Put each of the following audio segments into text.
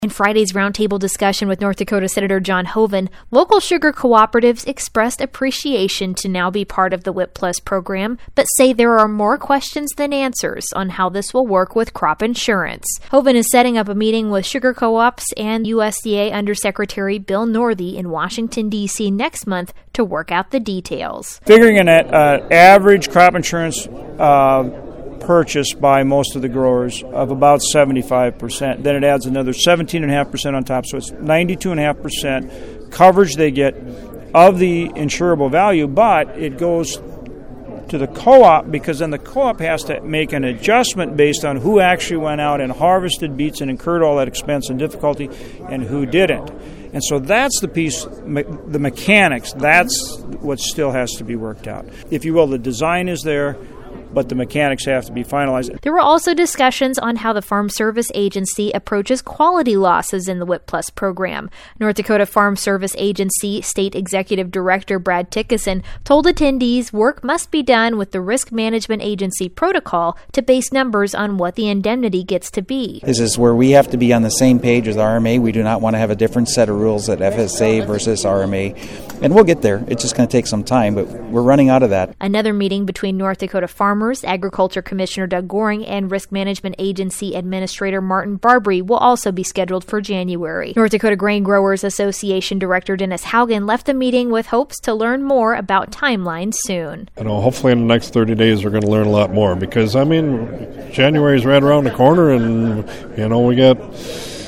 In Friday's roundtable discussion with North Dakota Senator John Hoeven, local sugar cooperatives expressed appreciation to now be part of the WIP Plus program, but say there are more questions than answers on how this will work with crop insurance. Hoeven is setting up a meeting with sugar co-ops and USDA Undersecretary Bill Northey in Washington, D.C. next month to work out the details. Figuring an average crop insurance purchase by most of the growers of about 75%. Then it adds another 17.5% on top, so it's 92.5% coverage they get of the insurable value, but it goes to the co-op because then the co-op has to make an adjustment based on who actually went out and harvested beets and incurred all that expense and difficulty and who didn't. And so that's the piece, the mechanics, that's what still has to be worked out. If you will, the design is there, but the mechanics have to be finalized. There were also discussions on how the Farm Service Agency approaches quality losses in the WIP Plus program. North Dakota Farm Service Agency State Executive Director Brad Tickeson told attendees work must be done with the Risk Management Agency protocol to base numbers on what the indemnity gets to be. This is where we have to be on the same page as RMA. We do not want to have a different set of rules at FSA versus RMA. And we'll get there. It's just going to take some time, but we're running out of that. Another meeting between North Dakota farmers, Agriculture Commissioner Doug Goring, and Risk Management Agency Administrator Martin Barbary will also be scheduled for January. North Dakota Grain Growers Association Director Dennis Haugen left the meeting with hopes to learn more about timelines soon. Hopefully in the next 30 days we're going to learn a lot more because, January is right around the corner and, we got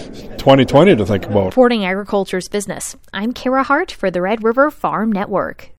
2020 to think about. Reporting Agriculture's Business, I'm Kara Hart for the Red River Farm Network.